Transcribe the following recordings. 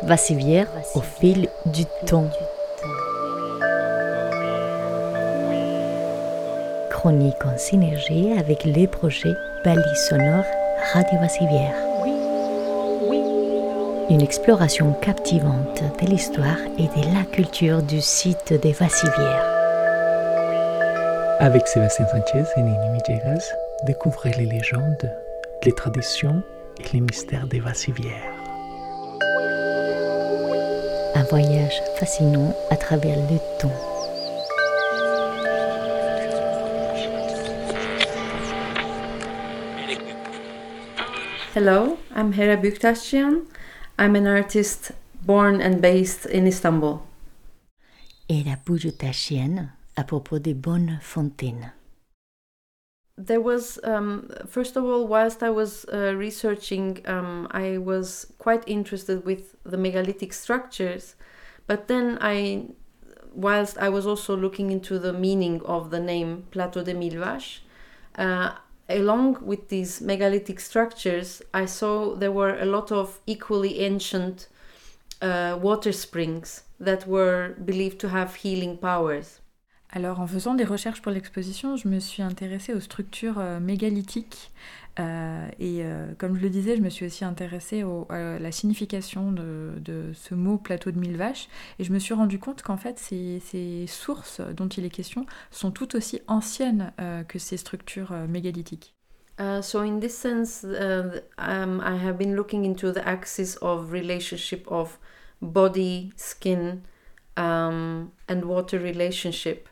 Vassivière au fil du temps. Chronique en synergie avec les projets Balises sonores Radio Vassivière. Une exploration captivante de l'histoire et de la culture du site des Vassivières. Avec Sébastien Sanchez et Nini Millegas, découvrez les légendes, les traditions et les mystères des Vassivières. Un voyage fascinant à travers le temps. Hello, I'm Hera Büktaşyan. I'm an artist born and based in Istanbul. Hera Büktaşyan à propos des bonnes fontaines. There was, first of all, whilst I was researching, I was quite interested with the megalithic structures, but then whilst I was also looking into the meaning of the name Plateau de Mille Vaches, along with these megalithic structures, I saw there were a lot of equally ancient water springs that were believed to have healing powers. Alors, en faisant des recherches pour l'exposition, je me suis intéressée aux structures mégalithiques comme je le disais, je me suis aussi intéressée à la signification de ce mot plateau de mille vaches et je me suis rendu compte qu'en fait, ces sources dont il est question sont tout aussi anciennes que ces structures mégalithiques. So in this sense, I have been looking into the axis of relationship of body, skin, and water relationship.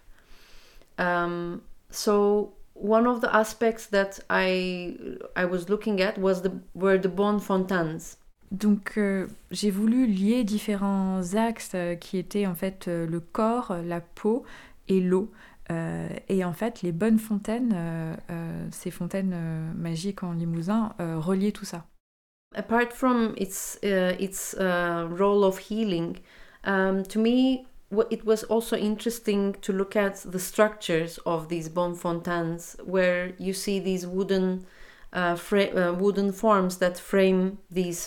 So one of the aspects that I was looking at were the bone fontaines. Donc j'ai voulu lier différents axes qui étaient en fait le corps, la peau et l'eau. Et en fait les bonnes fontaines, ces fontaines magiques en Limousin, reliaient tout ça. Apart from its role of healing, to me it was also interesting to look at the structures of these bone fontaines, where you see these wooden forms that frame these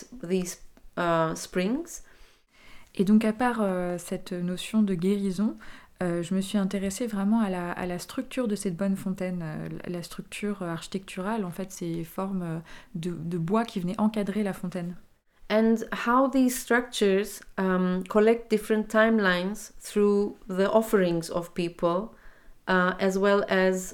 springs. Et donc à part cette notion de guérison, je me suis intéressée vraiment à la structure de cette bonne fontaine, la structure architecturale, en fait, ces formes de bois qui venaient encadrer la fontaine. And how these structures collect different timelines through the offerings of people, as well as,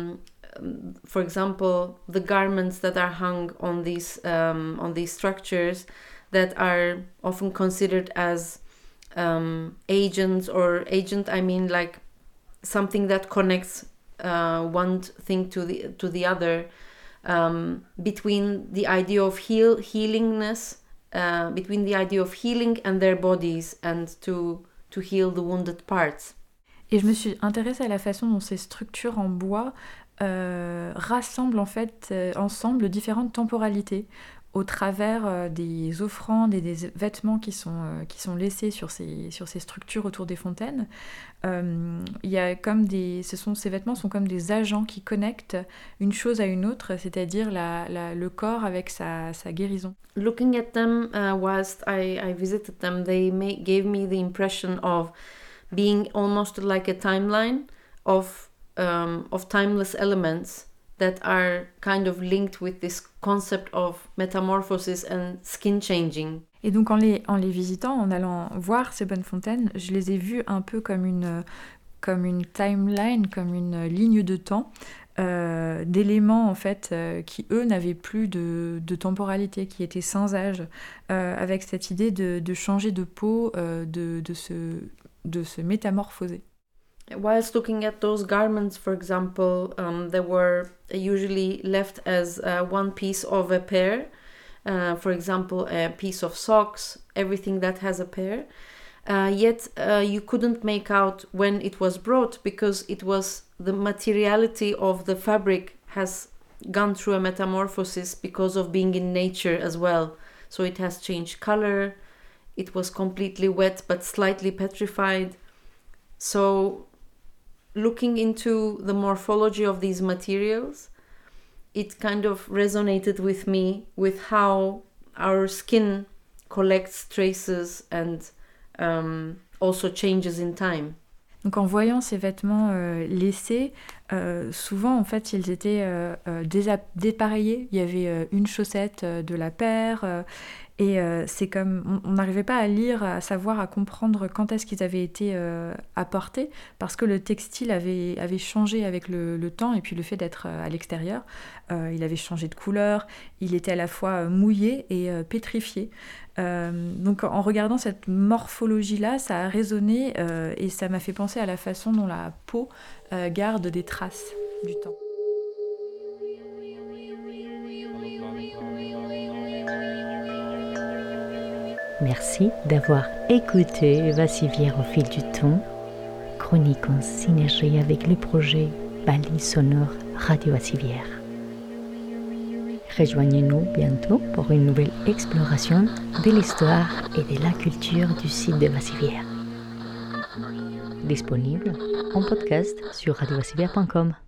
for example, the garments that are hung on these structures that are often considered as agents, or agent, I mean like something that connects one thing to the other, between the idea of healingness. Between the idea of healing and their bodies and to heal the wounded parts. Et je me suis intéressée à la façon dont ces structures en bois rassemblent en fait ensemble différentes temporalités au travers des offrandes et des vêtements qui sont laissés sur ces structures autour des fontaines. Il y a comme ces vêtements sont comme des agents qui connectent une chose à une autre, c'est-à-dire le corps avec sa guérison. Looking at them whilst I visited them, they gave me the impression of being almost like a timeline of timeless elements that are kind of linked with this concept of metamorphosis and skin changing. Et donc en les visitant, en allant voir ces bonnes fontaines, je les ai vues un peu comme une timeline, comme une ligne de temps d'éléments en fait qui eux n'avaient plus de temporalité, qui étaient sans âge, avec cette idée de changer de peau, de se métamorphoser. Whilst looking at those garments, for example, they were usually left as one piece of a pair. For example, a piece of socks, everything that has a pair. Yet you couldn't make out when it was brought, because it was the materiality of the fabric has gone through a metamorphosis because of being in nature as well. So it has changed color. It was completely wet but slightly petrified. So looking into the morphology of these materials, it kind of resonated with me with how our skin collects traces and also changes in time. Donc en voyant ces vêtements laissés, souvent en fait ils étaient dépareillés. Il y avait une chaussette de la paire et c'est comme on n'arrivait pas à lire, à savoir, à comprendre quand est-ce qu'ils avaient été apportés parce que le textile avait changé avec le temps et puis le fait d'être à l'extérieur. Il avait changé de couleur, il était à la fois mouillé et pétrifié. Donc en regardant cette morphologie-là, ça a résonné et ça m'a fait penser à la façon dont la peau garde des traces du temps. Merci d'avoir écouté Vassivière au fil du temps, chronique en synergie avec le projet Balises sonores Radio Vassivière. Rejoignez-nous bientôt pour une nouvelle exploration de l'histoire et de la culture du site de Vassivière. Disponible en podcast sur radiovassivière.com.